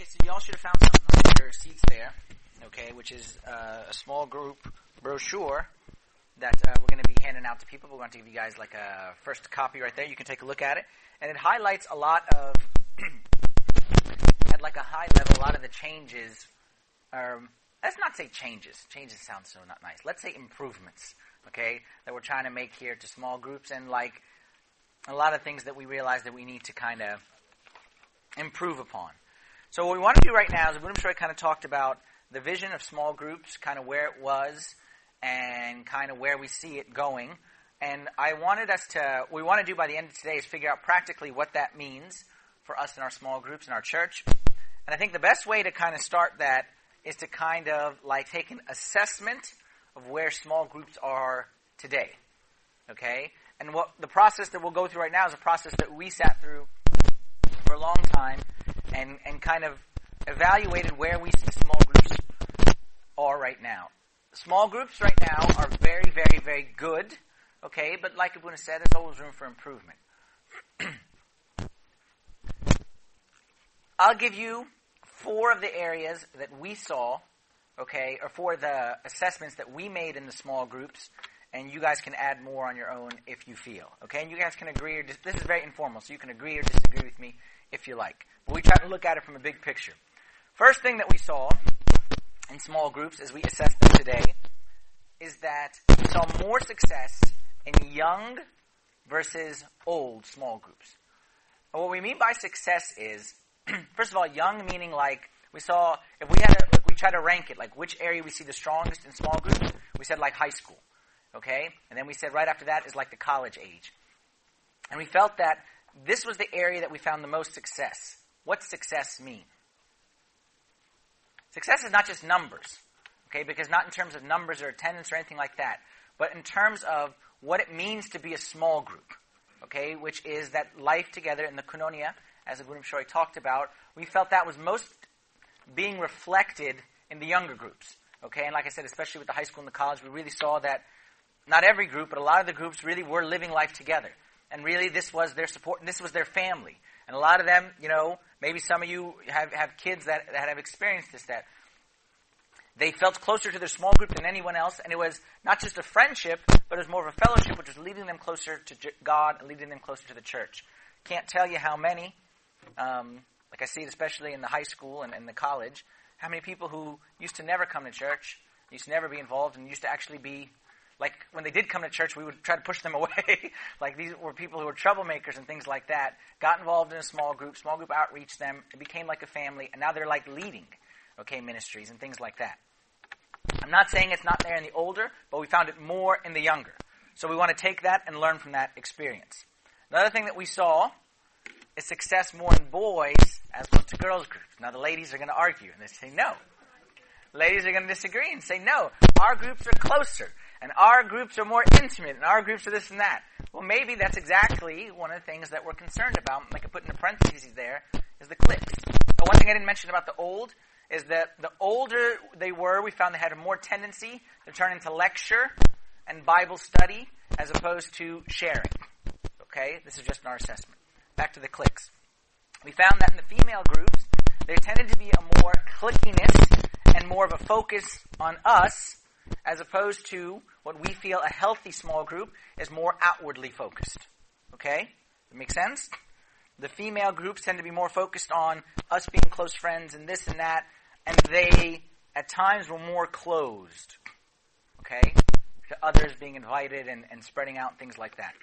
Okay, so y'all should have found something on your seats there, okay, which is a small group brochure that we're going to be handing out to people. We're going to give you guys like a first copy right there. You can take a look at it. And it highlights a lot of, at like a high level, a lot of the changes. Let's not say changes. Changes sound so not nice. Let's say improvements, okay, that we're trying to make here to small groups, and like a lot of things that we realize that we need to kind of improve upon. So what we want to do right now is William Shroy kind of talked about the vision of small groups, kind of where it was, and kind of where we see it going. And I wanted us to, what we want to do by the end of today is figure out practically what that means for us in our small groups in our church. And I think the best way to kind of start that is to kind of like take an assessment of where small groups are today. Okay? And what the process that we'll go through right now is a process that we sat through for a long time and kind of evaluated where we see small groups are right now. Small groups right now are very, very, very good, okay? But like Abuna said, there's always room for improvement. I'll give you 4 of the areas that we saw, okay, or 4 of the assessments that we made in the small groups, and you guys can add more on your own if you feel, okay? And you guys can agree or this is very informal, so you can agree or disagree with me if you like. But we try to look at it from a big picture. First thing that we saw in small groups as we assess them today is that we saw more success in young versus old small groups. And what we mean by success is, first of all, young meaning like we saw, if we had we try to rank it, like which area we see the strongest in small groups, we said like high school, okay? And then we said right after that is like the college age. And we felt that this was the area that we found the most success. What's success mean? Success is not just numbers, okay, because not in terms of numbers or attendance or anything like that, but in terms of what it means to be a small group, okay, which is that life together in the koinonia, as Abuna Shroy talked about, we felt that was most being reflected in the younger groups, okay, and like I said, especially with the high school and the college, we really saw that not every group, but a lot of the groups really were living life together, and really this was their support, and this was their family. And a lot of them, you know, maybe some of you have kids that have experienced this, that they felt closer to their small group than anyone else, and it was not just a friendship, but it was more of a fellowship, which was leading them closer to God and leading them closer to the church. Can't tell you how many, like I see it especially in the high school and in the college, how many people who used to never come to church, used to never be involved, and used to actually be, like when they did come to church, we would try to push them away. Like these were people who were troublemakers and things like that. Got involved in a small group outreached them. It became like a family, and now they're like leading, okay, ministries and things like that. I'm not saying it's not there in the older, but we found it more in the younger. So we want to take that and learn from that experience. Another thing that we saw is success more in boys as opposed to girls groups. Now the ladies are going to argue and they say no. Ladies are going to disagree and say no. Our groups are closer. And our groups are more intimate, and our groups are this and that. Well, maybe that's exactly one of the things that we're concerned about. Like I put in the parentheses there, is the cliques. But one thing I didn't mention about the old is that the older they were, we found they had a more tendency to turn into lecture and Bible study as opposed to sharing. Okay? This is just our assessment. Back to the cliques. We found that in the female groups, there tended to be a more clickiness and more of a focus on us as opposed to what we feel a healthy small group is more outwardly focused. Okay? That makes sense? The female groups tend to be more focused on us being close friends and this and that, and they, at times, were more closed. Okay? To others being invited and spreading out, things like that.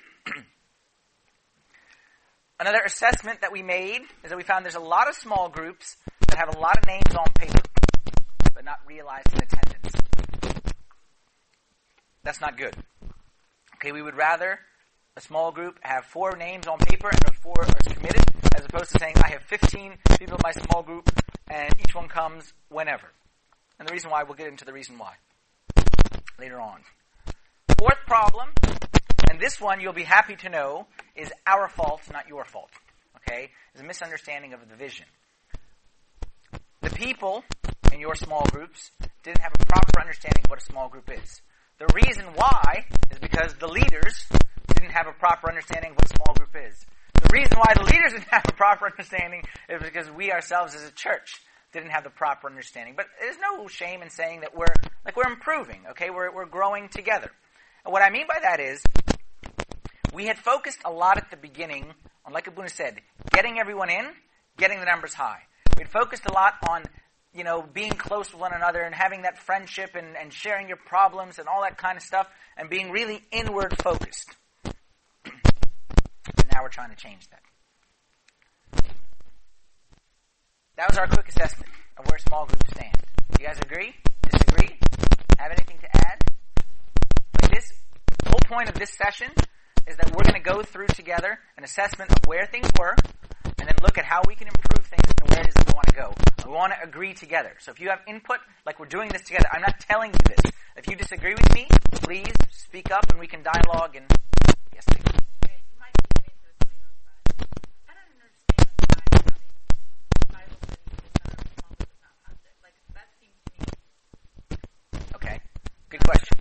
Another assessment that we made is that we found there's a lot of small groups that have a lot of names on paper, but not realized in attendance. That's not good. Okay, we would rather a small group have 4 names on paper and those 4 are committed, as opposed to saying, I have 15 people in my small group and each one comes whenever. And the reason why, we'll get into the reason why later on. 4th problem, and this one you'll be happy to know, is our fault, not your fault. Okay? It's a misunderstanding of the vision. The people in your small groups didn't have a proper understanding of what a small group is. The reason why is because the leaders didn't have a proper understanding of what a small group is. The reason why the leaders didn't have a proper understanding is because we ourselves as a church didn't have the proper understanding. But there's no shame in saying that we're improving, okay? We're growing together. And what I mean by that is, we had focused a lot at the beginning on, like Abuna said, getting everyone in, getting the numbers high. We'd focused a lot on, being close with one another and having that friendship and sharing your problems and all that kind of stuff and being really inward focused. And now we're trying to change that. That was our quick assessment of where small groups stand. Do you guys agree? Disagree? Have anything to add? Like this, the whole point of this session is that we're going to go through together an assessment of where things were, and then look at how we can improve things and where it is that we want to go. And we want to agree together. So if you have input, like we're doing this together, I'm not telling you this. If you disagree with me, please speak up and we can dialogue. And yes, please. Okay, good question.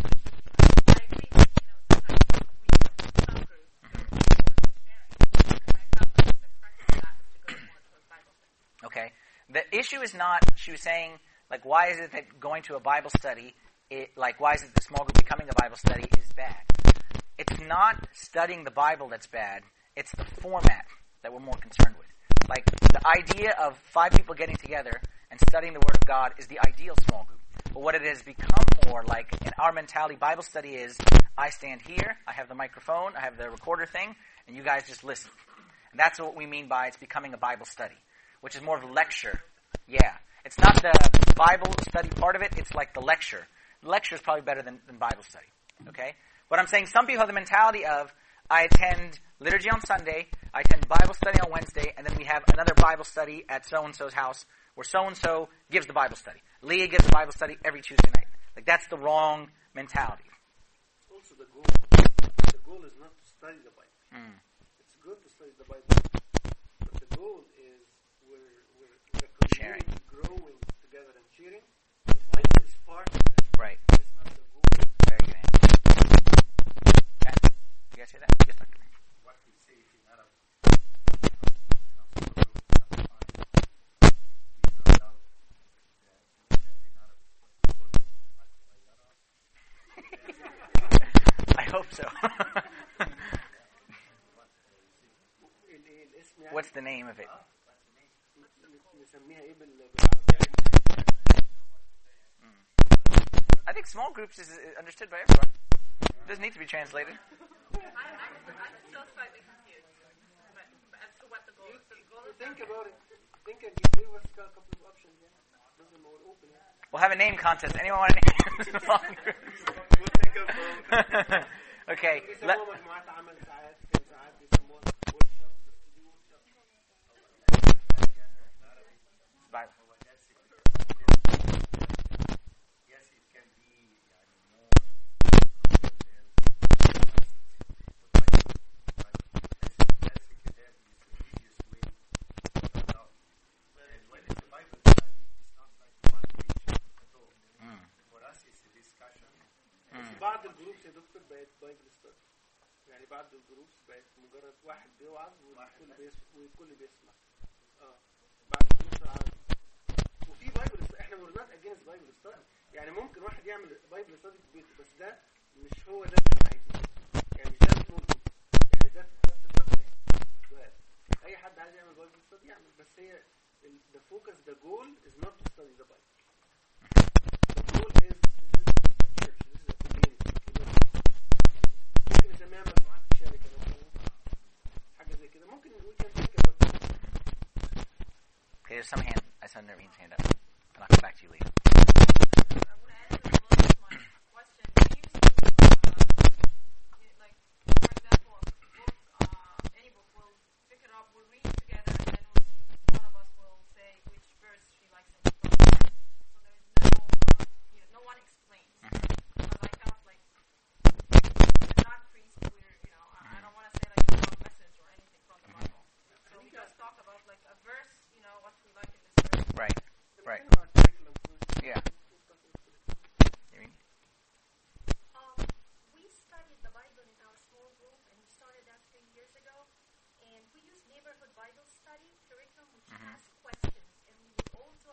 Okay. The issue is not, she was saying, like, why is it that going to a Bible study, why is it the small group becoming a Bible study is bad? It's not studying the Bible that's bad, it's the format that we're more concerned with. Like, the idea of 5 people getting together and studying the Word of God is the ideal small group. But what it has become more like, in our mentality, Bible study is, I stand here, I have the microphone, I have the recorder thing, and you guys just listen. And that's what we mean by it's becoming a Bible study, which is more of a lecture. Yeah. It's not the Bible study part of it, it's like the lecture. The lecture is probably better than Bible study. Okay? But I'm saying some people have the mentality of, I attend liturgy on Sunday, I attend Bible study on Wednesday, and then we have another Bible study at so-and-so's house, where so-and-so gives the Bible study. Leah gives the Bible study every Tuesday night. Like, that's the wrong mentality. Also the goal is not to study the Bible. It's good to study the Bible, but the goal is we're a Sharing. community growing together and sharing. The Bible is part of that. Right. It's not the goal. Very good answer. Okay. You guys hear that? Yes, Dr. What we say in Arab, I hope so. What's the name of it? I think small groups is understood by everyone. It doesn't need to be translated. I'm still slightly confused as to what the goal is. So the goal is Think about it. Think and give us a couple of options. Doesn't more open. We'll have a name contest. Anyone want a name? Small groups. We'll think of Okay. بيسموها مجموعات عمل ساعات بيسموها workshop. Bible. yes, it can be more and when it's a Bible study, it's not like one preaching at all. For us, it's a discussion. بعض الجروبس يا دكتور بقت بايبل ستادي. يعني بعض الجروبس بقت مجرد واحد بيوعظ والكل بيسمع. بعض الجروبس العربي. وفي بايبل احنا مرنات اجينست بايبل ستادي. يعني ممكن واحد يعمل بايبل ستادي في بيته بس ده مش هو ده اللي احنا عايزينه. يعني مش ده الموضوع. يعني ده سؤال. اي حد عايز يعمل بايبل ستادي يعمل بس هي the focus, the goal is not to study the Bible. The goal is ممكن نسميها مجموعات شركة مثلا حاجة زي كده ممكن نقول كان شركة. Okay, there's some hand. I saw Naveen's hand up. And I'll come back to you later. I want to add a little bit my question. Can you like, for example, a book, any book, we'll pick it up, we'll read it together, and then one of us will say which verse she likes in the book. So there's no, no one explains. Because I felt like we're not priests, I don't want to say like a long message or anything from the Bible. So we just talk about like a verse, what we like in this verse. Right. Right. Yeah. You mean? We studied the Bible in our small group, and we started that 3 years ago. And we use neighborhood Bible study curriculum, which asks questions. And we would all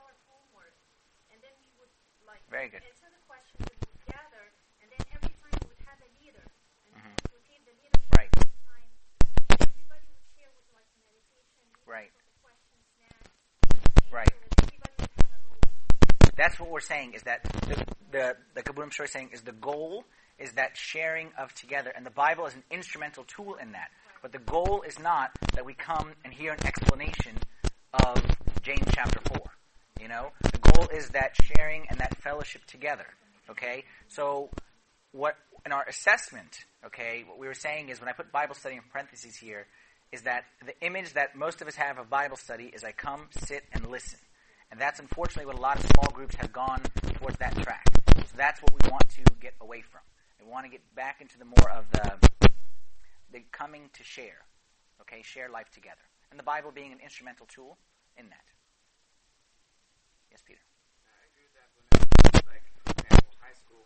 Very good. And so the questions would gather, and then every time we would have a leader, and Mhm. we would give the leadership Right. at this time. Everybody would share with like meditation, Right. the questions, snacks, and Right. so that everybody would have a role. That's what we're saying, is that the Kaburim Shor is saying is the goal is that sharing of together, and the Bible is an instrumental tool in that. But the goal is not that we come and hear an explanation of James chapter 4. You know? The goal is that sharing and that fellowship together. Okay? So, what in our assessment, okay, what we were saying is, when I put Bible study in parentheses here, is that the image that most of us have of Bible study is I come, sit, and listen. And that's unfortunately what a lot of small groups have gone towards that track. So that's what we want to get away from. We want to get back into the more of the coming to share. Okay, share life together. And the Bible being an instrumental tool in that. Yes, Peter. I agree with that. When it's like, for example, high school,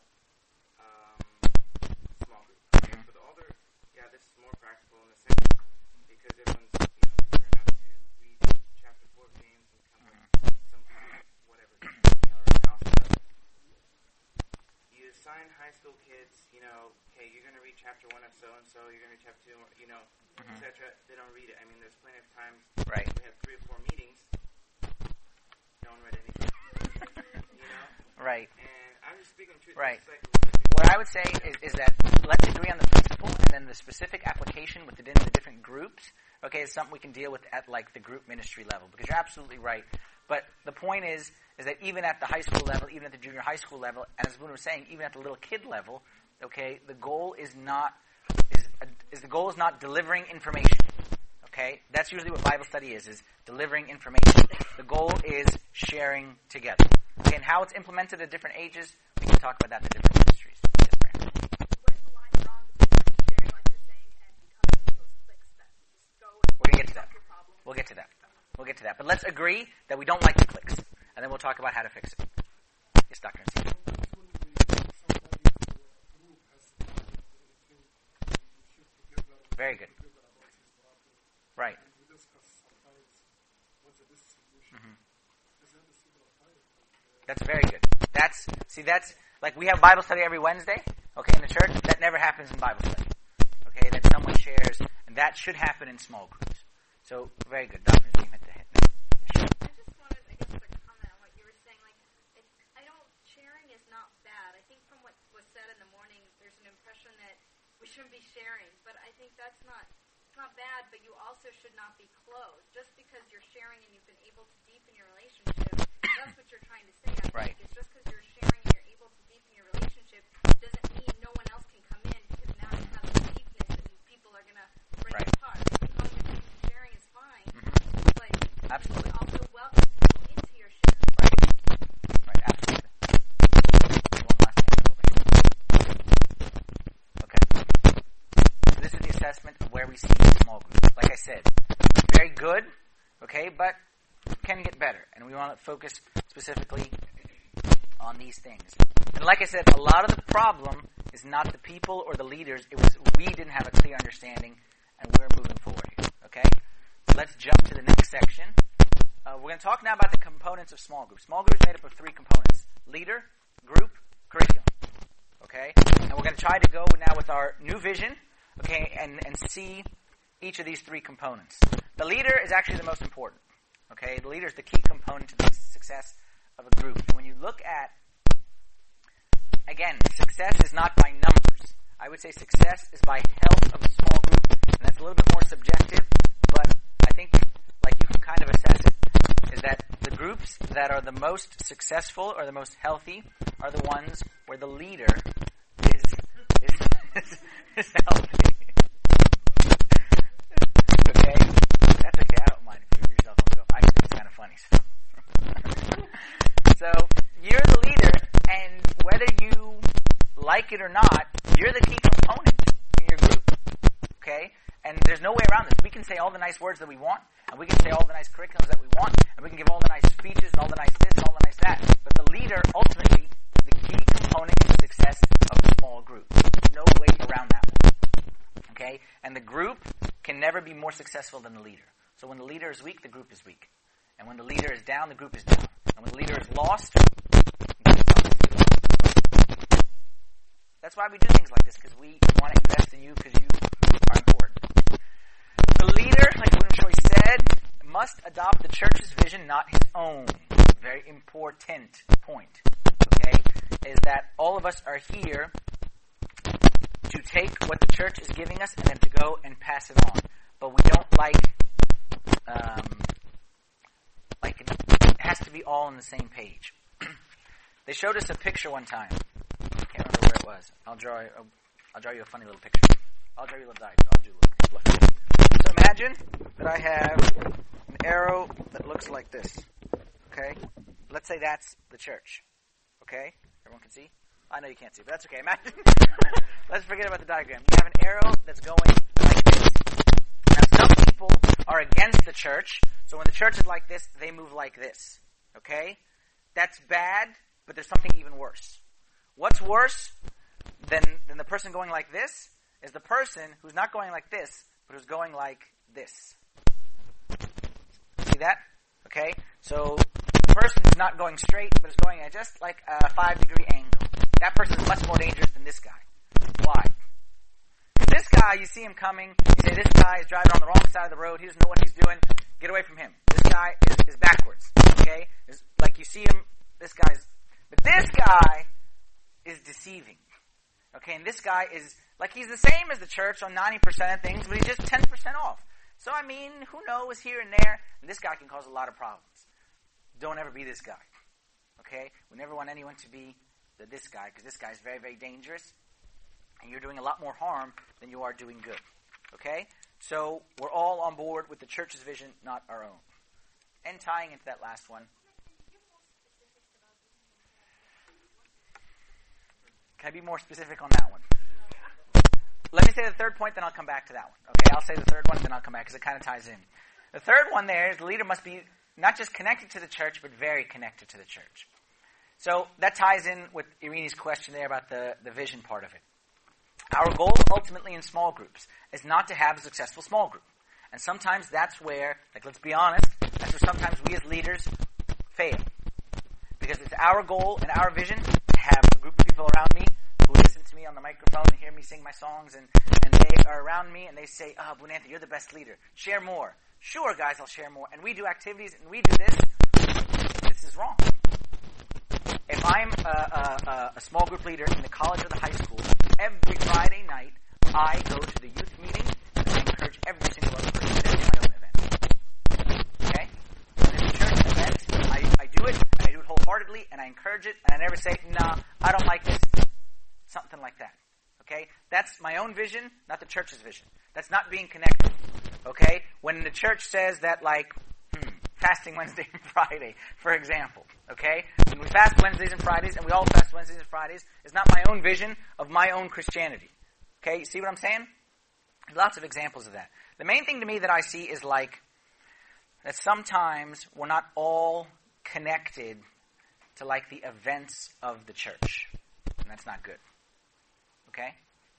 small group. Okay, for the older, yeah, this is more practical in the sense because everyone's, we turn out to read chapter 4 of James and come with some kind of whatever, or analysis. You assign high school kids, okay, you're going to read chapter 1 of so-and-so, you're going to read chapter 2, etc. They don't read it. I mean, there's plenty of times Right. we have 3 or 4 meetings, no one read anything. Right. And I'm just speaking truth. Right. It's like, What I would say is that let's agree on the principle, and then the specific application within the different groups, okay, is something we can deal with at like the group ministry level, because you're absolutely right. But the point is that even at the high school level, even at the junior high school level, and as Boone was saying, even at the little kid level, okay, the goal is not delivering information. Okay, that's usually what Bible study is delivering information. The goal is sharing together. Okay, and how it's implemented at different ages, we can talk about that in the different ministries. Yes, Brandon. Where's the line drawn between sharing, like you're saying, and becoming those cliques that you just go and We're going to get to that. solve your problem? We'll get to that. We'll get to that. But let's agree that we don't like the clicks, and then we'll talk about how to fix it. Yes, Dr. Nzima. Very good. Right. Mhm. That's very good. That's like we have Bible study every Wednesday, okay, in the church. That never happens in Bible study. Okay, that someone shares, and that should happen in small groups. So, very good. Dr. Nzima at the head. I just wanted, I guess, to comment on what you were saying. Like, sharing is not bad. I think from what was said in the morning, there's an impression that we shouldn't be sharing. But I think it's not bad, but you also should not be closed. Just because you're sharing and you've been able to deepen your relationship, that's what you're trying to say, I Right. think. It's just because you're sharing and you're able to deepen your relationship doesn't mean no one else can come in, because now you have this deepness and people are going to break Right. it apart. Sharing is fine, Mhm. but Absolutely. you also welcome people into your sharing. Right. Right. Absolutely. One last hand over here. Okay. So this is the assessment of where we see small groups. Like I said, very good, okay, but can get better. And we want to focus specifically on these things. And like I said, a lot of the problem is not the people or the leaders. It was we didn't have a clear understanding, and we're moving forward here. Okay? So let's jump to the next section. We're going to talk now about the components of small groups. Small groups are made up of 3 components: leader, group, curriculum. Okay? And we're going to try to go now with our new vision, okay, and see each of these 3 components. The leader is actually the most important. Okay? The leader is the key component to the success of a group. And when you look at, again, success is not by numbers. I would say success is by health of a small group, and that's a little bit more subjective, but I think, like you can kind of assess it, is that the groups that are the most successful or the most healthy are the ones where the leader is healthy. Okay? That's okay, I don't mind if you yourself don't go. I think it's kind of funny. So, you're the leader, and whether you like it or not, you're the key component in your group. Okay? And there's no way around this. We can say all the nice words that we want, and we can say all the nice curriculums that we want, and we can give all the nice speeches and all the nice this and all the nice that. But the leader, ultimately, is the key component in the success of a small group. There's no way around that one. Okay? And the group can never be more successful than the leader. So when the leader is weak, the group is weak. And when the leader is down, the group is down. And when the leader is lost, the group is lost. That's why we do things like this, because we want to invest in you, because you are important. The leader, like William Shoy said, must adopt the church's vision, not his own. Very important point, okay, is that all of us are here to take what the church is giving us and then to go and pass it on. But we don't it has to be all on the same page. They showed us a picture one time. I can't remember where it was. I'll draw you a funny little picture. I'll draw you a little diagram. I'll do a little. So imagine that I have an arrow that looks like this. Okay? Let's say that's the church. Okay? Everyone can see? I know you can't see, but that's okay. Imagine. Let's forget about the diagram. You have an arrow that's going like this. Now, some people are against the church, so when the church is like this, they move like this. Okay? That's bad, but there's something even worse. What's worse than the person going like this is the person who's not going like this, but who's going like this. See that? Okay? So the person is not going straight, but is going at just like a 5-degree angle. That person is much more dangerous than this guy. Why? Because this guy, you see him coming, you say, this guy is driving on the wrong side of the road, he doesn't know what he's doing, get away from him. This guy is backwards. Okay? It's like you see him, but this guy is deceiving. Okay, and this guy is, like, he's the same as the church on 90% of things, but he's just 10% off. So, I mean, who knows, here and there, and this guy can cause a lot of problems. Don't ever be this guy. Okay? We never want anyone to be this guy, because this guy is very, very dangerous, and you're doing a lot more harm than you are doing good. Okay? So, we're all on board with the church's vision, not our own. And tying into that last one, can I be more specific on that one? Let me say the third point, then I'll come back to that one. Okay, I'll say the third one, then I'll come back, because it kind of ties in. The third one there is the leader must be not just connected to the church, but very connected to the church. So that ties in with Irini's question there about the vision part of it. Our goal ultimately in small groups is not to have a successful small group. And sometimes that's where, like, let's be honest, that's where sometimes we as leaders fail. Because it's our goal and our vision to have a group of people around me who listen to me on the microphone and hear me sing my songs, and they are around me and they say, oh, Bunantha, you're the best leader. Share more. Sure, guys, I'll share more. And we do activities and we do this. This is wrong. If I'm a small group leader in the college or the high school, every Friday night I go to the youth meeting and I encourage every single other person to do my own event. Okay? When it's a church event, I do it, and I do it wholeheartedly, and I encourage it, and I never say, nah, I don't like this. Something like that. Okay? That's my own vision, not the church's vision. That's not being connected. Okay? When the church says that, like, fasting Wednesday and Friday, for example. Okay? When we fast Wednesdays and Fridays, and we all fast Wednesdays and Fridays, it's not my own vision of my own Christianity. Okay? You see what I'm saying? There's lots of examples of that. The main thing to me that I see is, like, that sometimes we're not all connected to, like, the events of the church. And that's not good. Okay?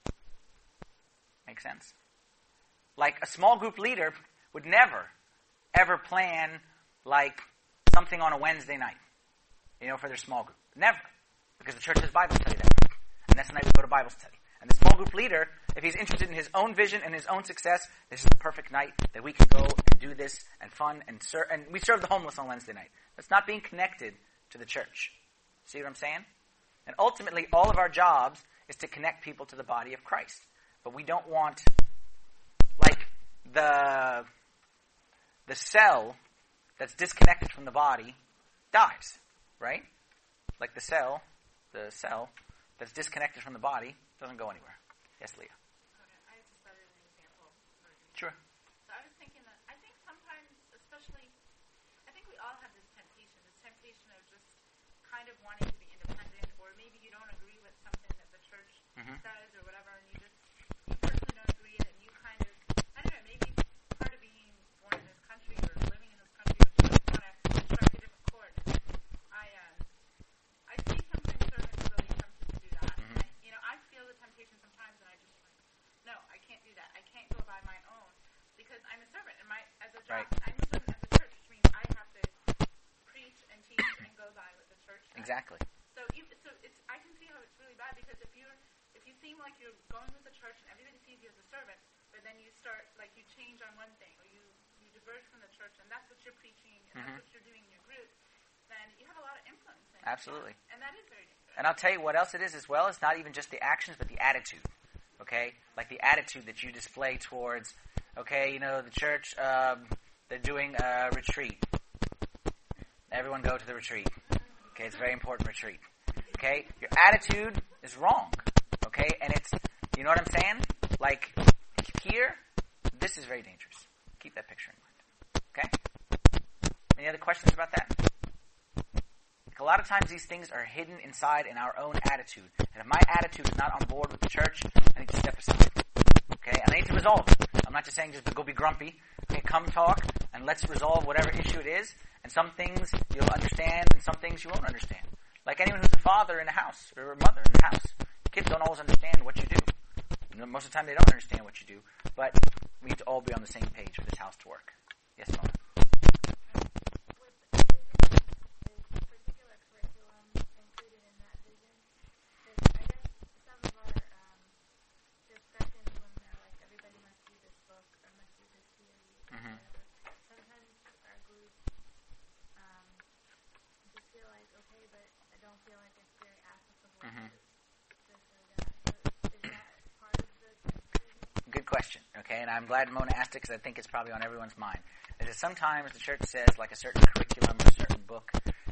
Make sense? Like, a small group leader would never, ever plan, like, something on a Wednesday night, for their small group. Never. Because the church has Bible study that night. And that's the night we go to Bible study. And the small group leader, if he's interested in his own vision and his own success, this is the perfect night that we can go and do this and fun and serve. And we serve the homeless on Wednesday night. That's not being connected to the church. See what I'm saying? And ultimately, all of our jobs is to connect people to the body of Christ. But we don't want, like, the cell that's disconnected from the body dies, right? Like the cell that's disconnected from the body doesn't go anywhere. Yes, Leah? Okay, I just started an example. Sure. So I was thinking that I think sometimes, especially, I think we all have this temptation of just kind of wanting to be independent, or maybe you don't agree with something that the church says or whatever, and you personally don't agree, and you kind of, I don't know, maybe part of being born in this country or living in this country, but you don't want to strike a different chord. I see sometimes servants are really tempted to do that. I feel the temptation sometimes, and I just like, no, I can't do that. I can't go by my own because I'm a servant, and as a job, Right. I'm a servant at the church, which means I have to preach and teach and go by what the church says. Exactly. So I can see how it's really bad because if if you seem like you're going with the church and everybody sees you as a servant, but then you start, like, you change on one thing, or you diverge from the church, and that's what you're preaching, and that's what you're doing in your group, then you have a lot of influence. Absolutely. And that is very dangerous. And I'll tell you what else it is as well. It's not even just the actions, but the attitude. Okay? Like the attitude that you display towards, okay, the church, they're doing a retreat. Everyone go to the retreat. Okay? It's a very important retreat. Okay? Your attitude is wrong. Okay? And it's, you know what I'm saying? Like, here, this is very dangerous. Keep that picture in mind. Okay? Any other questions about that? Like a lot of times these things are hidden inside in our own attitude. And if my attitude is not on board with the church, I need to step aside. Okay? And I need to resolve it. I'm not just saying just go be grumpy. Okay, come talk and let's resolve whatever issue it is. And some things you'll understand and some things you won't understand. Like anyone who's a father in a house or a mother in a house. Kids don't always understand what you do. Most of the time they don't understand what you do. But we need to all be on the same page for this house to work. Yes, Mona? Good question, okay? And I'm glad Mona asked it because I think it's probably on everyone's mind. Is that sometimes the church says like a certain curriculum or a certain book,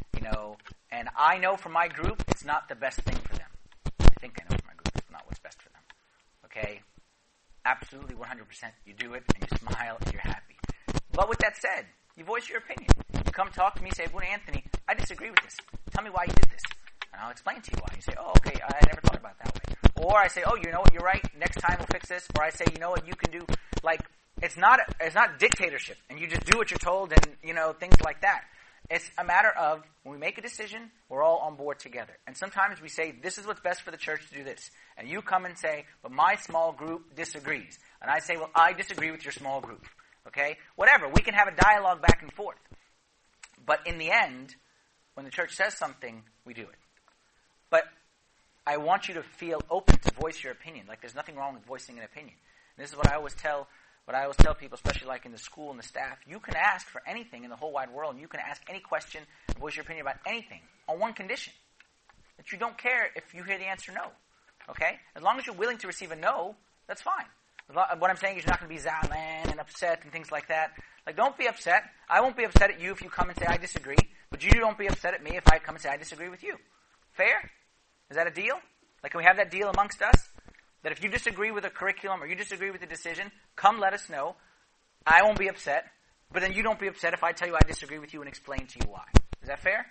and I know for my group it's not the best thing for them. I think I know for my group it's not what's best for them. Okay? Absolutely 100% you do it and you smile and you're happy. But with that said, you voice your opinion. You come talk to me, say, Abuna Anthony, I disagree with this. Tell me why you did this. And I'll explain to you why. You say, oh, okay, I never thought about it that way. Or I say, oh, you know what, you're right, next time we'll fix this. Or I say, you know what, you can do, like, it's not dictatorship, and you just do what you're told and, things like that. It's a matter of, when we make a decision, we're all on board together. And sometimes we say, this is what's best for the church to do this. And you come and say, but my small group disagrees. And I say, well, I disagree with your small group. Okay? Whatever, we can have a dialogue back and forth. But in the end, when the church says something, we do it. But I want you to feel open to voice your opinion. Like there's nothing wrong with voicing an opinion. And this is what I always tell people, especially like in the school and the staff. You can ask for anything in the whole wide world. And you can ask any question and voice your opinion about anything on one condition. That you don't care if you hear the answer no. Okay? As long as you're willing to receive a no, that's fine. What I'm saying is you're not going to be zalan and upset and things like that. Like don't be upset. I won't be upset at you if you come and say I disagree. But you don't be upset at me if I come and say I disagree with you. Fair? Is that a deal? Like, can we have that deal amongst us? That if you disagree with a curriculum or you disagree with a decision, come let us know. I won't be upset. But then you don't be upset if I tell you I disagree with you and explain to you why. Is that fair?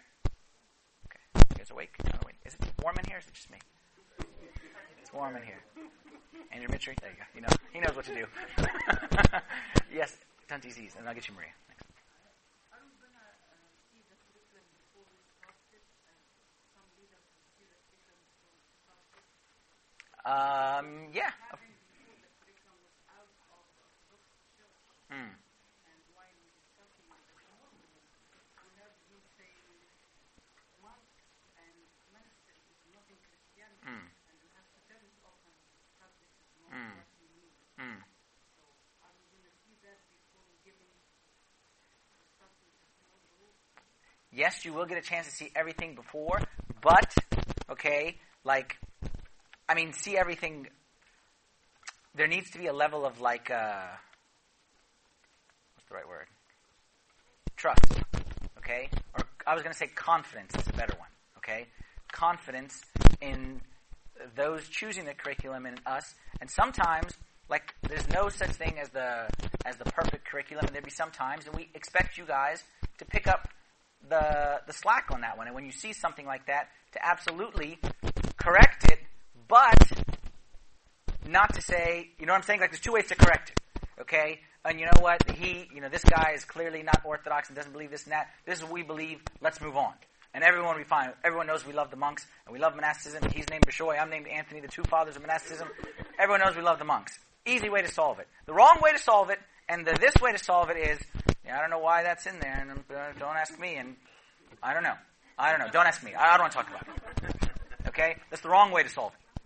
Okay. You guys awake? No, wait. Is it warm in here or is it just me? It's warm in here. Andrew Mitri? There you go. He knows what to do. Yes, Tanti Z's. And I'll get you Maria. Thanks. Yeah. Yes, you will get a chance to see everything before, but, okay, see everything. There needs to be a level of what's the right word? Trust, okay? Or I was going to say confidence is a better one, okay? Confidence in those choosing the curriculum and us. And sometimes, there's no such thing as the perfect curriculum, and there'll be some times, and we expect you guys to pick up the slack on that one. And when you see something like that, to absolutely correct it, but not to say, you know what I'm saying? There's two ways to correct it, okay? And you know what? This guy is clearly not orthodox and doesn't believe this and that. This is what we believe. Let's move on. And everyone will be fine. Everyone knows we love the monks, and we love monasticism. He's named Bishoy, I'm named Anthony, the two fathers of monasticism. Everyone knows we love the monks. Easy way to solve it. The wrong way to solve it, and this way to solve it is, I don't know why that's in there, and don't ask me, and I don't know. Don't ask me. I don't want to talk about it. Okay? That's the wrong way to solve it.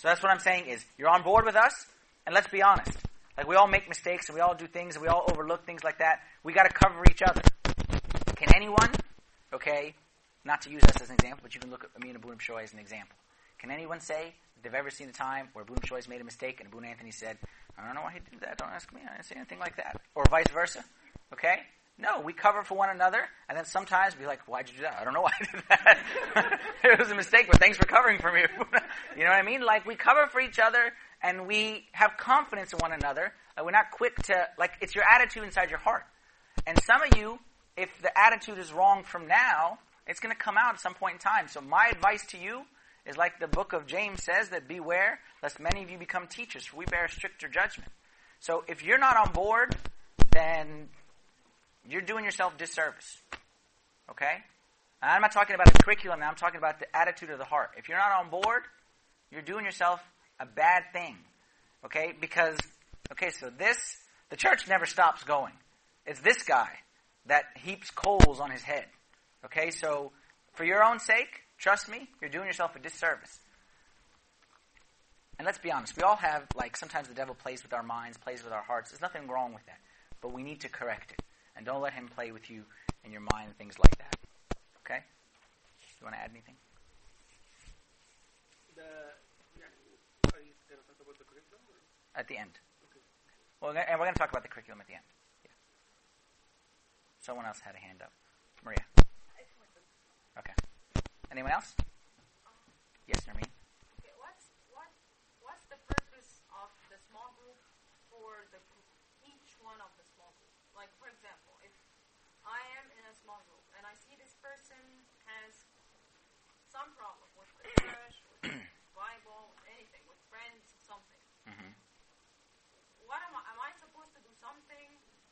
So that's what I'm saying is, you're on board with us, and let's be honest. Like, we all make mistakes, and we all do things, and we all overlook things like that. We got to cover each other. Can anyone, okay, not to use us as an example, but you can look at me and Abu Shoy as an example. Can anyone say that they've ever seen a time where Abu Shoy's made a mistake, and Abu Anthony said, I don't know why he did that, don't ask me, I didn't say anything like that. Or vice versa, okay? No, we cover for one another, and then sometimes be like, why'd you do that? I don't know why I did that. It was a mistake, but thanks for covering for me. You know what I mean? Like, we cover for each other, and we have confidence in one another. We're not quick to, like, it's your attitude inside your heart. And some of you, if the attitude is wrong from now, it's going to come out at some point in time. So my advice to you is like the book of James says, that beware lest many of you become teachers, for we bear a stricter judgment. So if you're not on board, then you're doing yourself disservice. Okay? And I'm not talking about the curriculum now, I'm talking about the attitude of the heart. If you're not on board, you're doing yourself a bad thing. Okay? Because, so the church never stops going. It's this guy that heaps coals on his head. Okay? So, for your own sake, trust me, you're doing yourself a disservice. And let's be honest, we all have, like, sometimes the devil plays with our minds, plays with our hearts. There's nothing wrong with that. But we need to correct it. And don't let him play with you in your mind and things like that. Okay? You want to add anything? Are you going to talk about the curriculum? Or? At the end. Okay. Well, and we're going to talk about the curriculum at the end. Yeah. Someone else had a hand up. Maria. Okay. Anyone else? Yes, Nermeen? Okay, what's the purpose of the small group for each one of the small group? Like, for example, if I am in a small group and I see this person has some problem with the church, with Bible, anything, with friends, something. Mm-hmm. What am I supposed to do something,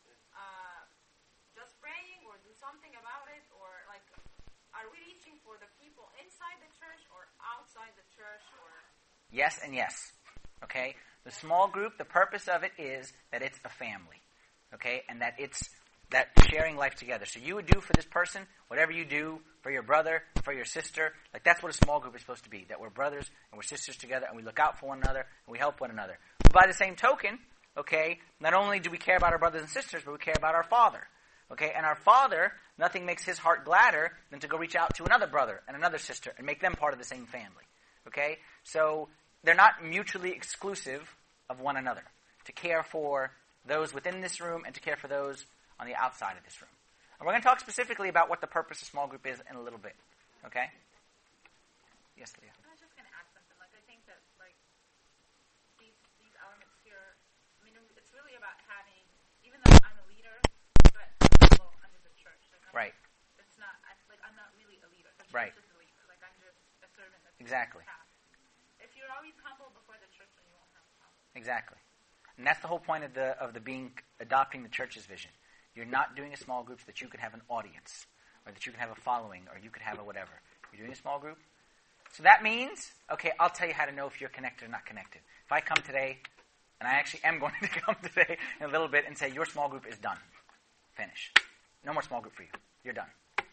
just praying, or do something about it, or like, are we reaching for the people inside the church or outside the church, or? Yes and yes. Okay? The small group, the purpose of it is that it's a family. Okay? And that it's that sharing life together. So you would do for this person whatever you do for your brother, for your sister. Like, that's what a small group is supposed to be. That we're brothers and we're sisters together and we look out for one another and we help one another. But by the same token, okay, not only do we care about our brothers and sisters, but we care about our Father. Okay? And our Father, nothing makes his heart gladder than to go reach out to another brother and another sister and make them part of the same family. Okay? So they're not mutually exclusive of one another. To care for those within this room and to care for those on the outside of this room. And we're going to talk specifically about what the purpose of small group is in a little bit. Okay? Yes, Leah. I was just going to add something. Like, I think that, like, these elements here, I mean, it's really about having, even though I'm a leader, but I'm humble under the church. Like, Right. It's not, I'm not really a leader. The church Right. is a leader. Like, I'm just a servant. That's Exactly. If you're always humble before the church, then you won't have a problem. Exactly. And that's the whole point of the adopting the church's vision. You're not doing a small group so that you could have an audience, or that you can have a following, or you could have a whatever. You're doing a small group. So that means, okay, I'll tell you how to know if you're connected or not connected. If I come today, and I actually am going to come today in a little bit and say, your small group is done. Finish. No more small group for you. You're done.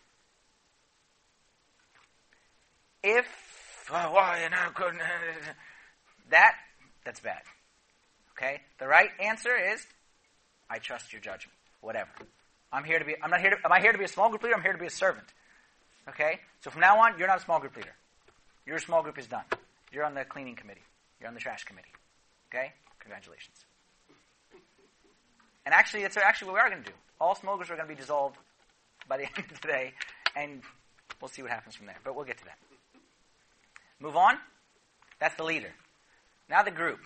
If, that's bad. Okay? The right answer is, I trust your judgment. Whatever. Am I here to be a small group leader? I'm here to be a servant. Okay? So from now on, you're not a small group leader. Your small group is done. You're on the cleaning committee. You're on the trash committee. Okay? Congratulations. And actually, that's actually what we are going to do. All small groups are going to be dissolved by the end of today, and we'll see what happens from there. But we'll get to that. Move on. That's the leader. Now the group.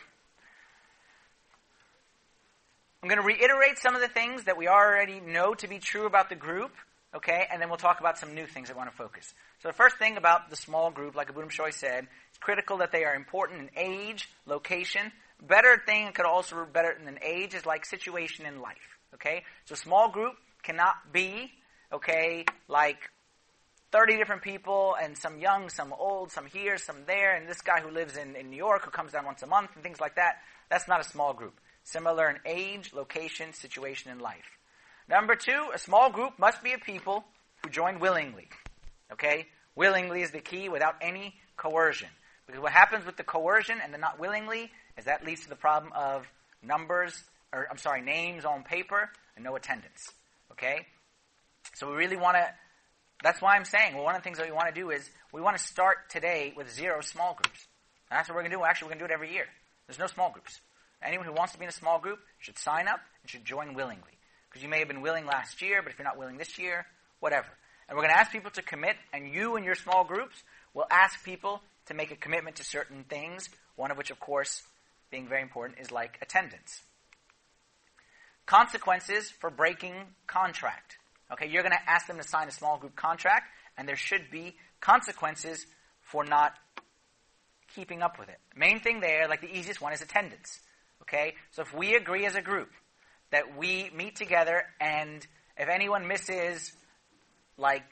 I'm going to reiterate some of the things that we already know to be true about the group, okay, and then we'll talk about some new things that we want to focus. So the first thing about the small group, like Abu Shoy said, it's critical that they are important in age, location. Better thing could also be better than age is like situation in life, okay? So small group cannot be, okay, like 30 different people and some young, some old, some here, some there, and this guy who lives in New York who comes down once a month and things like that. That's not a small group. Similar in age, location, situation in life. Number 2, a small group must be a people who join willingly. Okay? Willingly is the key, without any coercion. Because what happens with the coercion and the not willingly is that leads to the problem of names on paper and no attendance. Okay? So we really want to, that's why I'm saying, one of the things that we want to do is we want to start today with 0 small groups. And that's what we're going to do. Actually, we're going to do it every year. There's no small groups. Anyone who wants to be in a small group should sign up and should join willingly. Because you may have been willing last year, but if you're not willing this year, whatever. And we're going to ask people to commit, and you and your small groups will ask people to make a commitment to certain things, one of which, of course, being very important, is like attendance. Consequences for breaking contract. Okay, you're going to ask them to sign a small group contract, and there should be consequences for not keeping up with it. Main thing there, like the easiest one, is attendance. Okay, so if we agree as a group that we meet together, and if anyone misses like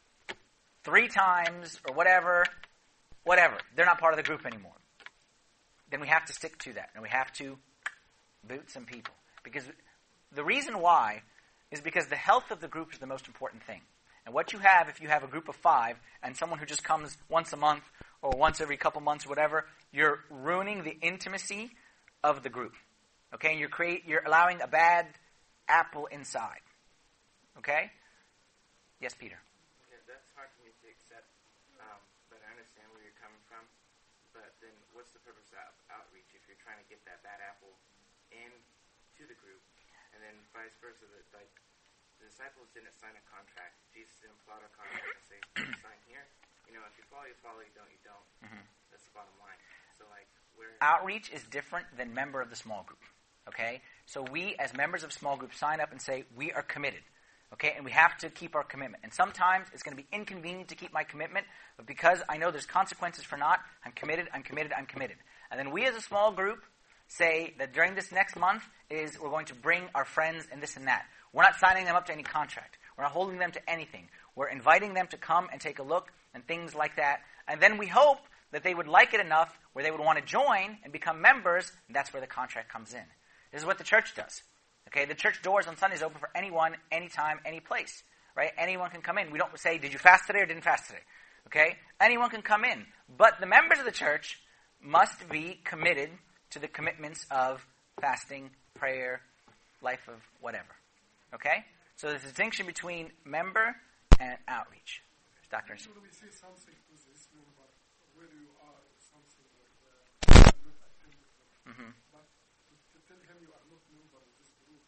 3 times or whatever, they're not part of the group anymore. Then we have to stick to that, and we have to boot some people. Because the reason why is because the health of the group is the most important thing. And what you have, if you have a group of 5, and someone who just comes once a month, or once every couple months, or whatever, you're ruining the intimacy of the group. Okay, and you're allowing a bad apple inside. Okay? Yes, Peter. Yeah, that's hard for me to accept, but I understand where you're coming from. But then what's the purpose of outreach if you're trying to get that bad apple into the group? And then vice versa, the disciples didn't sign a contract. Jesus didn't plot a contract and say, sign here. If you follow, you follow. You don't, you don't. Mm-hmm. That's the bottom line. So, where... Outreach is different than member of the small group. Okay? So we, as members of small group, sign up and say, we are committed. Okay? And we have to keep our commitment. And sometimes it's going to be inconvenient to keep my commitment, but because I know there's consequences for not, I'm committed, I'm committed, I'm committed. And then we as a small group say that during this next month we're going to bring our friends and this and that. We're not signing them up to any contract. We're not holding them to anything. We're inviting them to come and take a look and things like that. And then we hope that they would like it enough where they would want to join and become members, and that's where the contract comes in. This is what the church does. Okay, the church doors on Sundays open for anyone, anytime, any place. Right? Anyone can come in. We don't say, did you fast today or didn't fast today? Okay? Anyone can come in. But the members of the church must be committed to the commitments of fasting, prayer, life of whatever. Okay? So there's a distinction between member and outreach. Dr. Should we say something to this man about where you are, something like not attending, but to tell him you are not member of this group?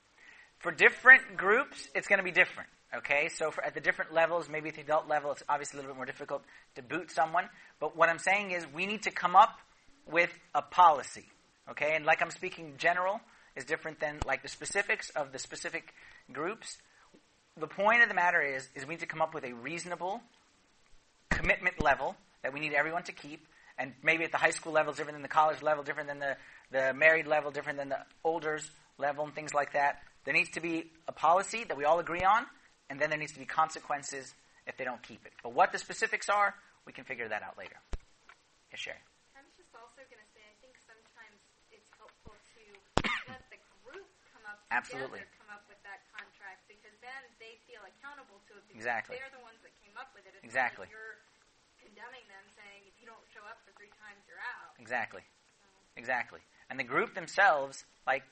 For different groups, it's going to be different. Okay, so at the different levels, maybe at the adult level, it's obviously a little bit more difficult to boot someone. But what I'm saying is we need to come up with a policy. Okay, and like I'm speaking general is different than like the specifics of the specific groups. The point of the matter is we need to come up with a reasonable commitment level that we need everyone to keep. And maybe at the high school level is different than the college level, different than the married level, different than the older's level and things like that. There needs to be a policy that we all agree on. And then there needs to be consequences if they don't keep it. But what the specifics are, we can figure that out later. Yes, Sherry. I was just also going to say, I think sometimes it's helpful to let the group come up Absolutely. together, come up with that contract, because then they feel accountable to it, because Exactly. they're the ones that came up with it. It's Exactly. Like you're condemning them, saying if you don't show up for 3 times, you're out. Exactly. Exactly. And the group themselves,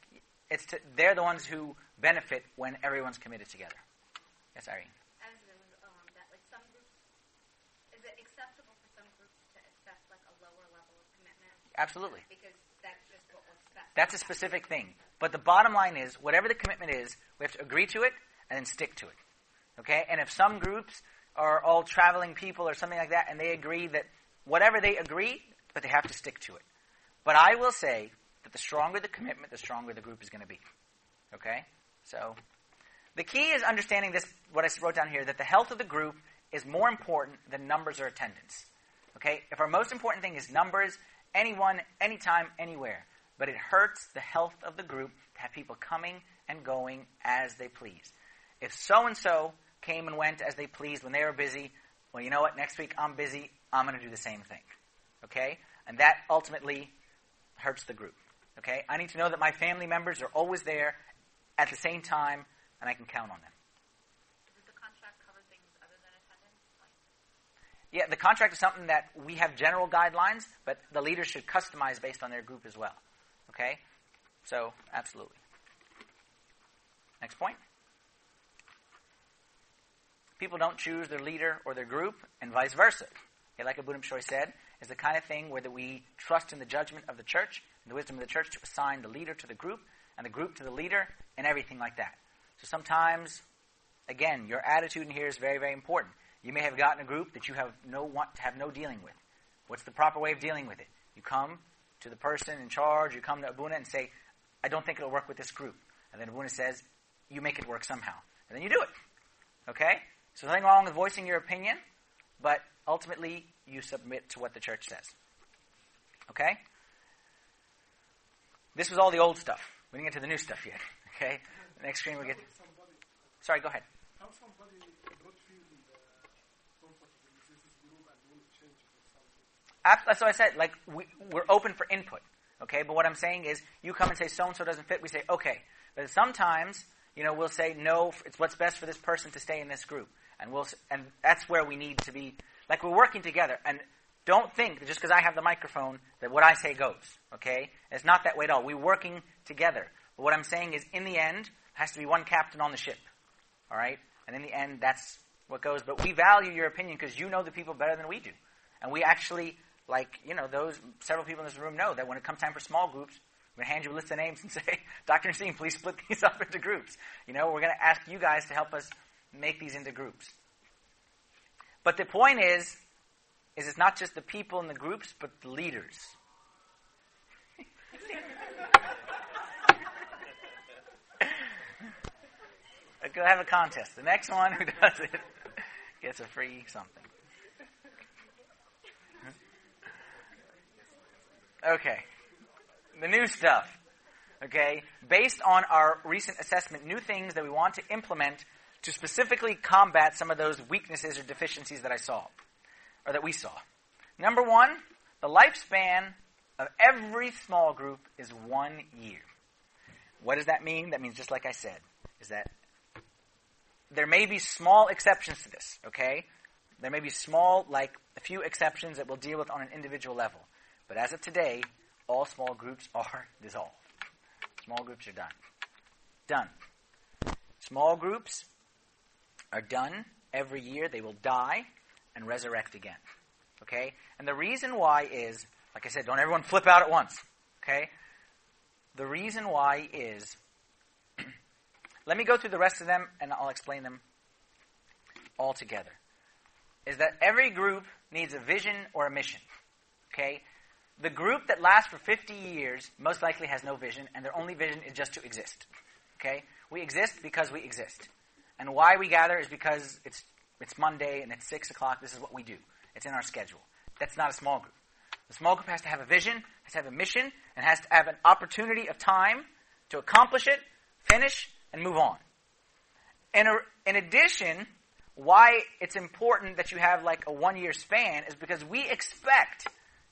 they're the ones who benefit when everyone's committed together. Yes, Irene. As in, that like some groups, is it acceptable for some groups to accept like a lower level of commitment? Absolutely. Because that's just what we're expecting. That's a specific thing. But the bottom line is, whatever the commitment is, we have to agree to it and then stick to it. Okay? And if some groups are all traveling people or something like that, and they agree that whatever they agree, but they have to stick to it. But I will say that the stronger the commitment, the stronger the group is going to be. Okay? So the key is understanding this, what I wrote down here, that the health of the group is more important than numbers or attendance. Okay? If our most important thing is numbers, anyone, anytime, anywhere. But it hurts the health of the group to have people coming and going as they please. If so-and-so came and went as they pleased when they were busy, well, you know what? Next week I'm busy. I'm going to do the same thing. Okay? And that ultimately hurts the group. Okay? I need to know that my family members are always there at the same time, and I can count on them. Does the contract cover things other than attendance? Yeah, the contract is something that we have general guidelines, but the leaders should customize based on their group as well. Okay? So, absolutely. Next point. People don't choose their leader or their group, and vice versa. Okay, like Abu Nabshoy said, is the kind of thing where that we trust in the judgment of the church, and the wisdom of the church to assign the leader to the group, and the group to the leader, and everything like that. So sometimes, again, your attitude in here is very, very important. You may have gotten a group that you want to have no dealing with. What's the proper way of dealing with it? You come to the person in charge, you come to Abuna and say, I don't think it'll work with this group. And then Abuna says, you make it work somehow. And then you do it. Okay? So nothing wrong with voicing your opinion, but ultimately you submit to what the church says. Okay? This was all the old stuff. We didn't get to the new stuff yet. Okay? The next screen we get. Sorry, go ahead. How somebody not feel comfortable with this group and want to change it or something? That's what I said. Like, we're open for input. Okay? But what I'm saying is, you come and say so-and-so doesn't fit. We say, okay. But sometimes, we'll say, no, it's what's best for this person to stay in this group. And that's where we need to be. Like, we're working together. And don't think that just because I have the microphone that what I say goes. Okay? It's not that way at all. We're working together. But what I'm saying is, in the end, has to be one captain on the ship. All right? And in the end, that's what goes. But we value your opinion because you know the people better than we do. And we actually, several people in this room know that when it comes time for small groups, we're going to hand you a list of names and say, Dr. Nassim, please split these up into groups. We're going to ask you guys to help us make these into groups. But the point is it's not just the people in the groups, but the leaders. Go have a contest. The next one who does it gets a free something. Okay. The new stuff. Okay. Based on our recent assessment, new things that we want to implement to specifically combat some of those weaknesses or deficiencies that I saw, or that we saw. Number one, the lifespan of every small group is 1 year. What does that mean? That means, just like I said, is that there may be small exceptions to this, okay? There may be a few exceptions that we'll deal with on an individual level. But as of today, all small groups are dissolved. Small groups are done. Done. Small groups are done every year. They will die and resurrect again. Okay? And the reason why is, like I said, don't everyone flip out at once. Okay? The reason why is, let me go through the rest of them and I'll explain them all together. Is that every group needs a vision or a mission. Okay? The group that lasts for 50 years most likely has no vision, and their only vision is just to exist. Okay? We exist because we exist. And why we gather is because it's Monday and it's 6 o'clock. This is what we do. It's in our schedule. That's not a small group. The small group has to have a vision, has to have a mission, and has to have an opportunity of time to accomplish it, finish, and move on. In addition, why it's important that you have like a 1 year span is because we expect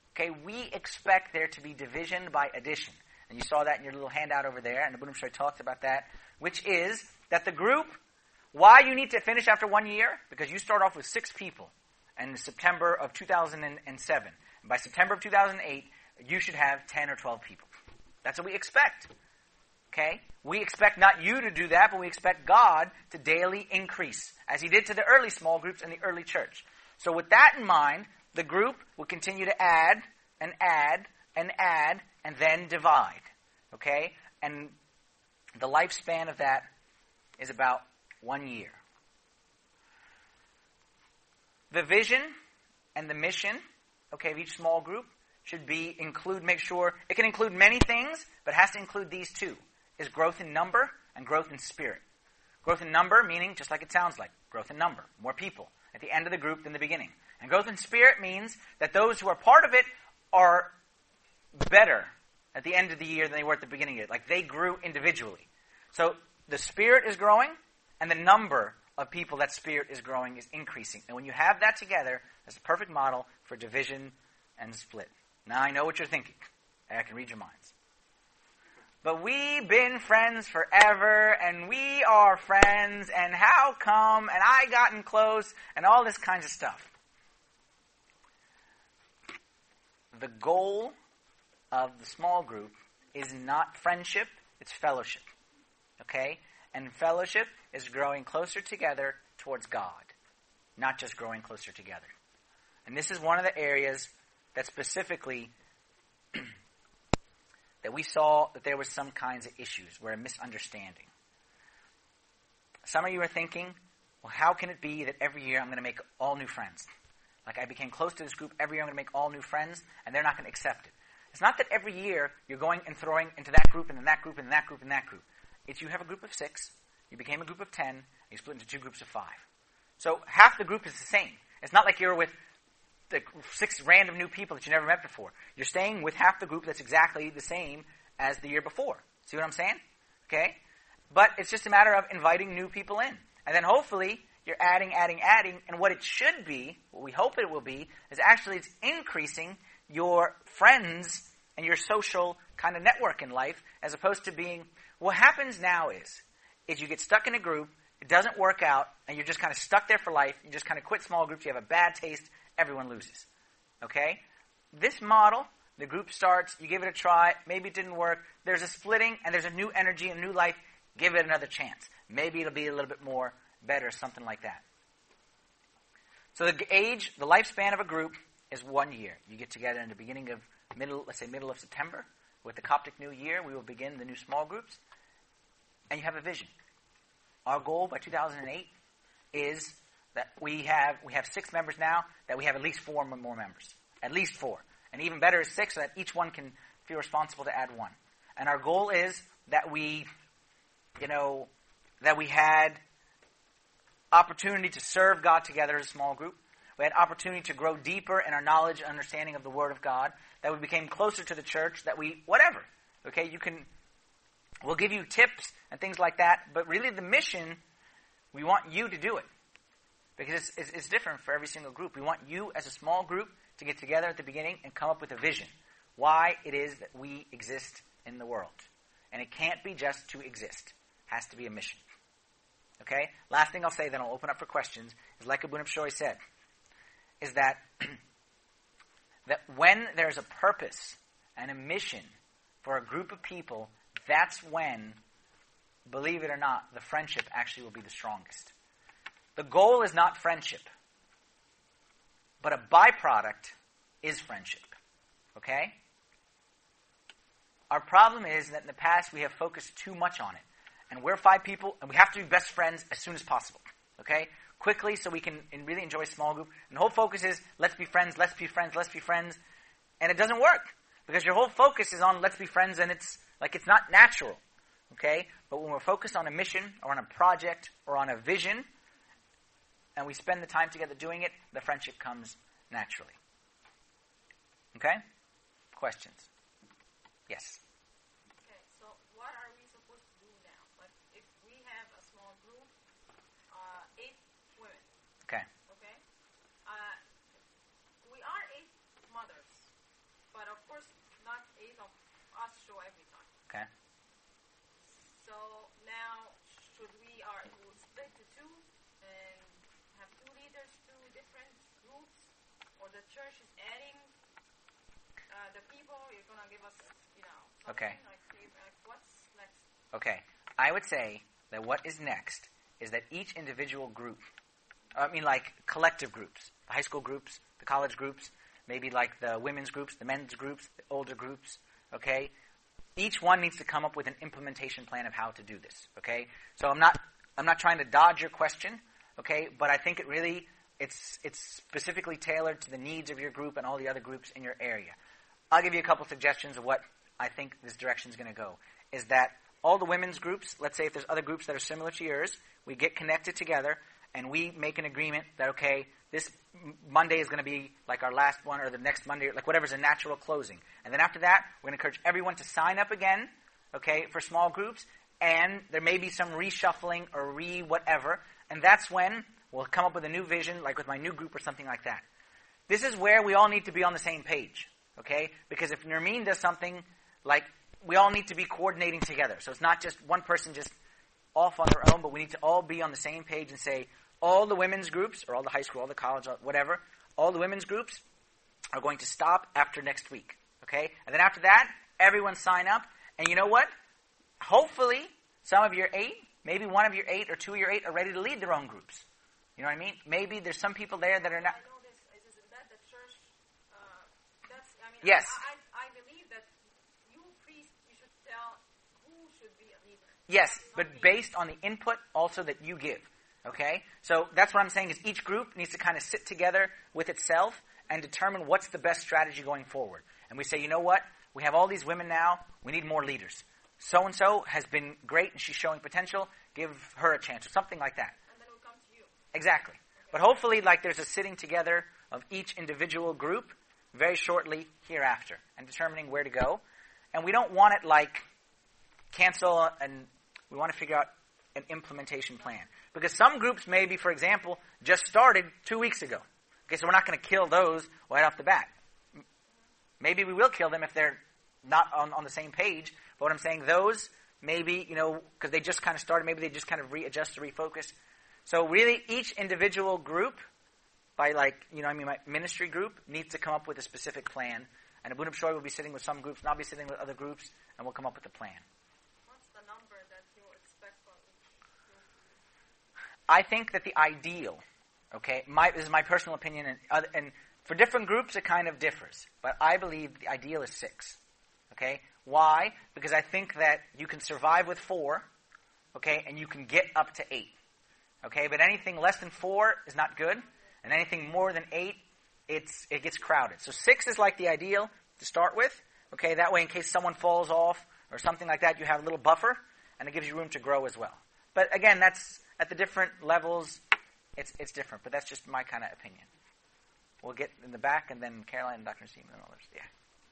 there to be division by addition. And you saw that in your little handout over there, and Abu Nabshoy talked about that, which is that the group, why you need to finish after 1 year? Because you start off with 6 people in September of 2007. And by September of 2008, you should have 10 or 12 people. That's what we expect. Okay? We expect not you to do that, but we expect God to daily increase, as He did to the early small groups in the early church. So with that in mind, the group will continue to add, and add, and add, and then divide. Okay? And the lifespan of that is about 1 year. The vision and the mission, okay, of each small group should make sure, it can include many things, but it has to include these two, is growth in number and growth in spirit. Growth in number, meaning, just like it sounds like, growth in number, more people at the end of the group than the beginning. And growth in spirit means that those who are part of it are better at the end of the year than they were at the beginning of it. Like they grew individually. So the spirit is growing, and the number of people that spirit is growing is increasing. And when you have that together, that's a perfect model for division and split. Now I know what you're thinking. I can read your minds. But we've been friends forever, and we are friends, and how come, and I gotten close, and all this kinds of stuff. the goal of the small group is not friendship, it's fellowship. Okay? And fellowship is growing closer together towards God, not just growing closer together. And this is one of the areas that specifically that we saw that there was some kinds of issues, where a misunderstanding. Some of you are thinking, well, how can it be that every year I'm going to make all new friends? Like I became close to this group, every year I'm going to make all new friends, and they're not going to accept it. It's not that every year you're going and throwing into that group, and then that group, and that group, and that group. It's you have a group of 6, you became a group of 10, and you split into 2 groups of 5. So half the group is the same. It's not like you're with the 6 random new people that you never met before. You're staying with half the group that's exactly the same as the year before. See what I'm saying? Okay? But it's just a matter of inviting new people in. And then hopefully you're adding, and what it should be, what we hope it will be, is actually it's increasing your friends and your social kind of network in life, as opposed to being, what happens now is you get stuck in a group, it doesn't work out, and you're just kind of stuck there for life, you just kind of quit small groups, you have a bad taste, everyone loses. Okay? This model, the group starts, you give it a try, maybe it didn't work, there's a splitting, and there's a new energy, a new life, give it another chance. Maybe it'll be a little bit more better, something like that. So the lifespan of a group is 1 year. You get together in the beginning of middle of September. With the Coptic New Year, we will begin the new small groups. And you have a vision. Our goal by 2008 is that we have 6 members now, that we have at least 4 more members. At least 4. And even better is 6, so that each one can feel responsible to add 1. And our goal is that we had opportunity to serve God together as a small group. We had opportunity to grow deeper in our knowledge and understanding of the Word of God. That we became closer to the church. That we, whatever. Okay, we'll give you tips and things like that. But really the mission, we want you to do it. Because it's different for every single group. We want you as a small group to get together at the beginning and come up with a vision. Why it is that we exist in the world. And it can't be just to exist. It has to be a mission. Okay? Last thing I'll say, then I'll open up for questions, is like Abuna Bishoy said, is that that when there's a purpose and a mission for a group of people, that's when, believe it or not, the friendship actually will be the strongest. The goal is not friendship, but a byproduct is friendship. Okay? Our problem is that in the past we have focused too much on it. And we're 5 people, and we have to be best friends as soon as possible. Okay? Quickly, so we can really enjoy a small group. And the whole focus is, let's be friends, let's be friends, let's be friends. And it doesn't work. Because your whole focus is on let's be friends, and it's not natural. Okay? But when we're focused on a mission, or on a project, or on a vision, and we spend the time together doing it, the friendship comes naturally. Okay? Questions? Yes. Okay, so what are we supposed to do now? Like, if we have a small group, 8 women. Okay. Okay? We are 8 mothers, but of course, not 8 of us show every time. Okay. So now, should we'll split to 2 and have 2 leaders, 2 different groups, or the church is adding the people, you're going to give us, something Okay. like what's next? Okay. I would say that what is next is that each individual group, collective groups, the high school groups, the college groups, maybe like the women's groups, the men's groups, the older groups, okay? Each one needs to come up with an implementation plan of how to do this, okay? So I'm not trying to dodge your question, okay? But I think it's specifically tailored to the needs of your group and all the other groups in your area. I'll give you a couple suggestions of what I think this direction is going to go. Is that all the women's groups, let's say if there's other groups that are similar to yours, we get connected together and we make an agreement that, okay, this Monday is going to be like our last one, or the next Monday, like whatever's a natural closing. And then after that, we're going to encourage everyone to sign up again, okay, for small groups, and there may be some reshuffling or whatever, and that's when we'll come up with a new vision, like with my new group or something like that. This is where we all need to be on the same page. Okay? Because if Nermeen does something, like, we all need to be coordinating together. So it's not just one person just off on their own, but we need to all be on the same page and say, all the women's groups, or all the high school, all the college, whatever, all the women's groups, are going to stop after next week. Okay? And then after that, everyone sign up. And you know what? Hopefully, some of your 8, maybe one of your 8 or 2 of your 8 are ready to lead their own groups. You know what I mean? Maybe there's some people there that are not... I know this. Isn't that the church? That's. I mean. Yes. I believe that you priest, you should tell who should be a leader. Yes, Not but me. based on the input also that you give. Okay? So that's what I'm saying is each group needs to kind of sit together with itself and determine what's the best strategy going forward. And we say, you know what? We have all these women now. We need more leaders. So-and-so has been great and she's showing potential. Give her a chance or something like that. And then it will come to you. Exactly. But hopefully, like, there's a sitting together of each individual group very shortly hereafter and determining where to go. And we don't want it like cancel, and we want to figure out an implementation plan. Because some groups maybe, for example, just started 2 weeks ago. Okay, so we're not going to kill those right off the bat. Maybe we will kill them if they're not on the same page. But what I'm saying, those maybe, because they just kind of started, maybe they just kind of readjust or refocus. So really, each individual group, by my ministry group, needs to come up with a specific plan. And Abu Nabshoy will be sitting with some groups, and I'll be sitting with other groups, and we'll come up with a plan. What's the number that you expect from each group? I think that the ideal, okay, this is my personal opinion, and for different groups it kind of differs, but I believe the ideal is 6. Okay? Why? Because I think that you can survive with 4, okay, and you can get up to 8. Okay, but anything less than 4 is not good, and anything more than 8, it gets crowded. So 6 is like the ideal to start with. Okay, that way in case someone falls off or something like that, you have a little buffer, and it gives you room to grow as well. But again, that's at the different levels, it's different. But that's just my kind of opinion. We'll get in the back, and then Caroline and Dr. Naseem and others. Yeah.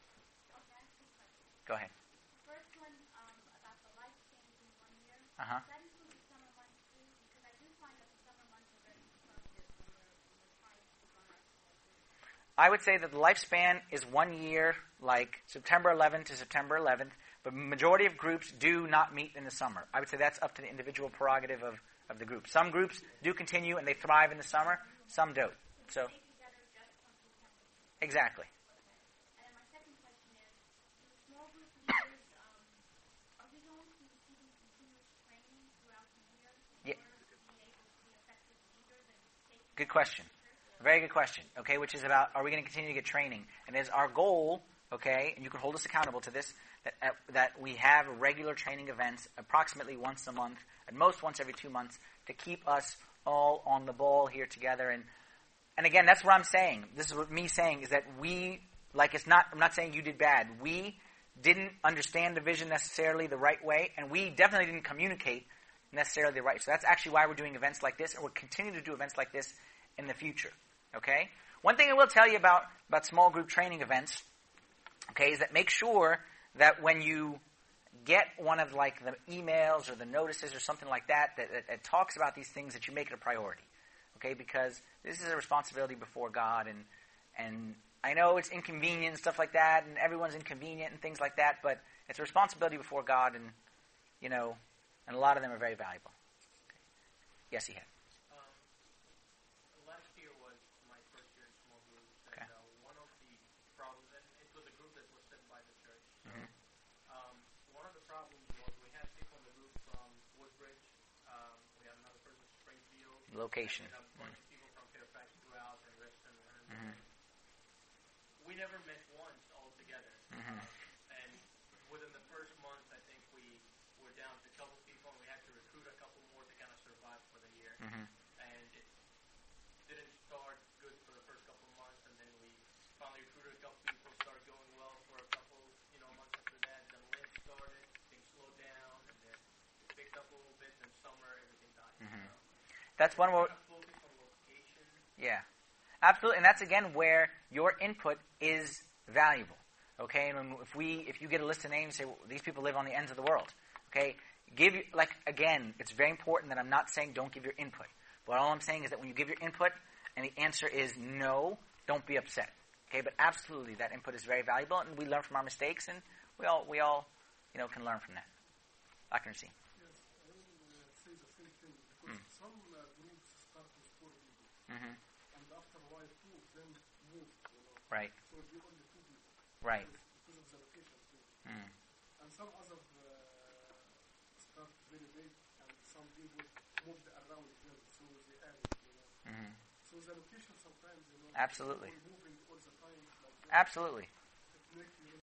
Go ahead. First one about the life change in 1 year. Uh-huh. Does that include the summer months too? Because I do find that the summer months are very disruptive when we're trying to run our small group. I would say that the lifespan is 1 year, like September 11th to September 11th, but majority of groups do not meet in the summer. I would say that's up to the individual prerogative of the group. Some groups do continue and they thrive in the summer, some don't. So, exactly. And then my second question is, do small group leaders, are we going to be receiving continuous training throughout the year in Yeah. order to be able to be effective leaders and take Good question. Very good question. Okay, which is about, are we going to continue to get training? And is our goal, okay, and you can hold us accountable to this, that we have regular training events approximately once a month, at most once every 2 months, to keep us all on the ball here together. And again, that's what I'm saying. This is what me saying is that we, I'm not saying you did bad. We didn't understand the vision necessarily the right way, and we definitely didn't communicate necessarily the right. So that's actually why we're doing events like this, and we'll continue to do events like this in the future. Okay? One thing I will tell you about small group training events, okay, is that make sure that when you get one of like the emails or the notices or something like that talks about these things, that you make it a priority. Okay? Because this is a responsibility before God, and I know it's inconvenient and stuff like that, and everyone's inconvenient and things like that, but it's a responsibility before God, and and a lot of them are very valuable. Okay. Yes, he had. Last year was my first year in small groups, and Okay. One of the problems, and it was a group that was set by the church. So, Mhm. one of the problems was we had people in the group from Woodbridge, we had another person from Springfield, Location. and a bunch of people from Fairfax, Drought, and Reston. Mhm. We never met once all together. Mhm. And within the first month, I think we were down to a couple people, and we had to recruit a couple more to kind of survive for the year. Mhm. And it didn't start good for the first couple of months, and then we finally recruited a couple people, started going well for a couple, months after that. Then Lent started, things slowed down, and then it picked up a little bit. Then summer, everything died. Mhm. That's one where, Kind of focus on location. yeah, absolutely, and that's again where your input is valuable. Okay, and if you get a list of names, say, well, these people live on the ends of the world. Okay, again, it's very important that I'm not saying don't give your input. But all I'm saying is that when you give your input and the answer is no, don't be upset. Okay, but absolutely that input is very valuable, and we learn from our mistakes, and we all can learn from that. Dr. Naseem. Yes, I will say the same thing, because some groups start with 4 people, Mm-hmm. and after a while 2 of them move, Right. So it will be only 2 people. Right. Because of the location too. Mm. And some other start very big, and some people moved around them, so they added, Mm-hmm. So the location sometimes, Absolutely. people moving all the time. Like that, Absolutely. it makes